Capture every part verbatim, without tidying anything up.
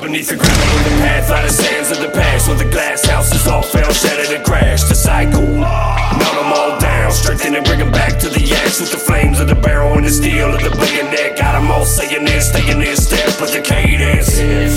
beneath the gravel of the path, out of sands of the past, where the glass houses all fell, shattered and crashed. The cycle, melt them all down, strengthen and bring them back to the ash, with the flames of the barrel and the steel of the bayonet. Got them all saying this, staying in step with the cadence.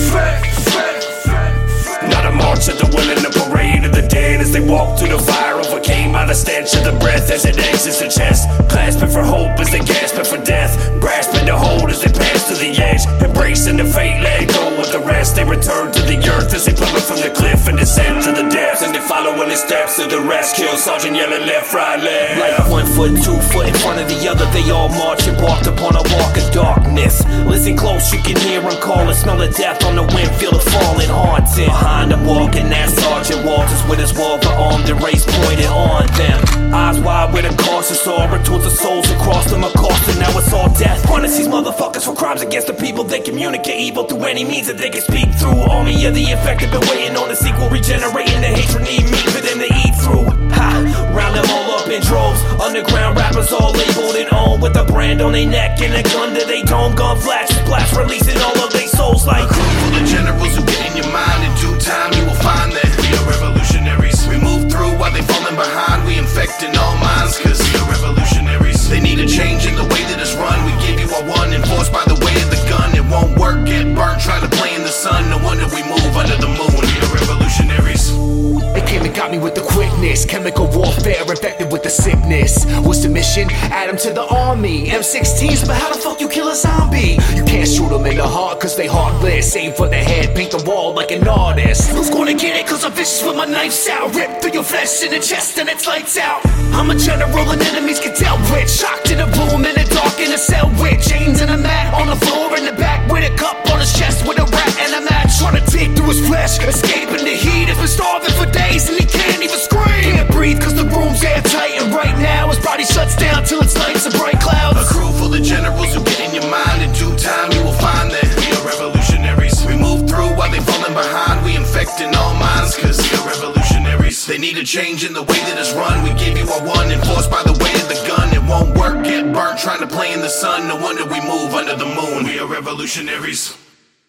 Not a march of the willing, a parade of the dead as they walk through the fire, overcame by the stench of the breath as it exits the chest, clasping for hope as they gasping for death, grasping to hold as they pass to the edge, embracing the fate, let go with the rest. They return to the earth as they plummet from the cliff and descend to the depths, and they follow in the steps of the rest. Kill sergeant yelling left, right, left. Like one foot, two foot in front of the other, they all march, embarked upon a walk of darkness. Listen close, you can hear them calling, smell the death on the wind, feel the falling haunting. Behind them walking, that Sergeant Walters with his revolver armed and race pointed on them. Eyes wide with a cautious aura towards the souls across them, accosted. Now it's all death. Punish these motherfuckers for crimes against the people. They communicate evil through any means that they can speak through. Army of the infected been waiting on the sequel, regenerating the hatred need meat for them to eat through. Ha! Round them all up in droves. Underground rappers all labeled and owned, with a brand on their neck and a gun to they dome. Gun flash, splash, releasing all of their souls like a crew full of generals who get in your mind. In due time you will find that we are revolutionaries. We move through while they falling behind. We infecting all minds cause we are revolutionaries. They need a change in the way that it's run. We give you our one, enforced by the way of the gun. It won't work, get burnt, trying to play in the sun. No wonder we move under the moon. We are revolutionaries. They came and got me with the quickness, chemical warfare infected with the sickness. What's the mission? Add them to the army. M sixteens, but how the fuck you kill a zombie? You can't shoot them in the heart cause they heartless. Aim for the head, paint the wall like an artist. Who's gonna get it cause I'm vicious with my knives out? Rip through your flesh in the chest and it's lights out. I'm a general and enemies can tell with. Shocked in a room in the dark in a cell with chains and a mat on the floor in the back with a cup on his chest with a rat and a match trying to dig through his flesh. Escaping the heat, has been starving for days and he can't even scream. Can't breathe cause the room's airtight, and right now his body shuts down till it's lights and bright clouds. A crew full of generals who get in your mind. In due time you will find that we are revolutionaries. We move through while they falling behind. We infecting all minds cause we are revolutionaries. They need a change in the way that it's run. We give you our one, enforced by the way of the gun. It won't work, get burnt, trying to play in the sun. No wonder we move under the moon. We are revolutionaries.